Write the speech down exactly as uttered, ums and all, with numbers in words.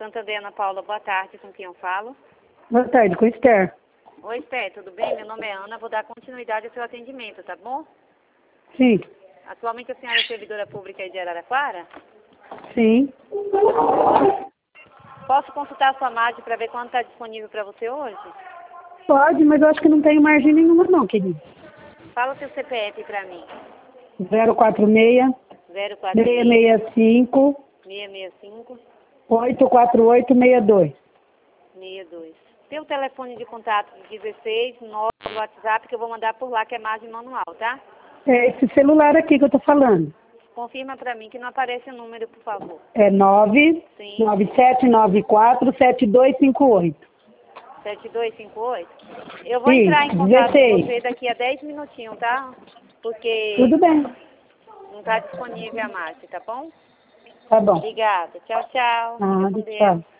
Santander, Ana Paula, boa tarde, com quem eu falo? Boa tarde, com Esther. Oi, Esther, tudo bem? Meu nome é Ana, vou dar continuidade ao seu atendimento, tá bom? Sim. Atualmente a senhora é servidora pública aí de Araraquara? Sim. Posso consultar a sua margem para ver quanto está disponível para você hoje? Pode, mas eu acho que não tenho margem nenhuma não, querido. Fala o seu C P F para mim. zero quatro seis, zero quatro seis seis, seis cinco, seis seis cinco, oito quatro oito seis dois. seis dois. Tem o telefone de contato de dezesseis, nove do WhatsApp que eu vou mandar por lá, que é margem manual, tá? É esse celular aqui que eu tô falando. Confirma para mim que não aparece o número, por favor. É nove Sim. nove sete nove quatro sete dois cinco oito. sete dois cinco oito? Eu vou Sim, entrar em contato com dezesseis. você daqui a dez minutinhos, tá? Porque Tudo bem. não está disponível a margem, tá bom? Tá bom. Obrigada. Tchau, tchau. Fica Ah, com Deus. tchau.